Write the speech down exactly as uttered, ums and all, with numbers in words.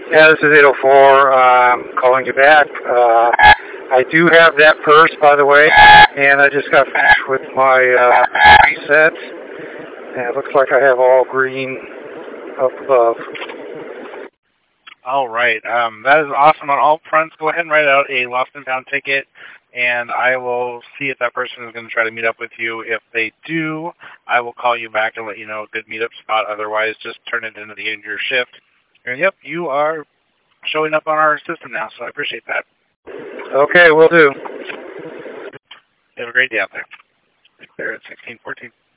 Yeah, this is eight oh four, um, calling you back. Uh, I do have that purse, by the way, and I just got finished with my uh, resets, and it looks like I have all green up above. All right. Um, that is awesome on all fronts. Go ahead and write out a lost and found ticket, and I will see if that person is going to try to meet up with you. If they do, I will call you back and let you know a good meetup spot. Otherwise, just turn it into the end of your shift. And, yep, you are showing up on our system now, so I appreciate that. Okay, will do. You have a great day out there. There at sixteen fourteen.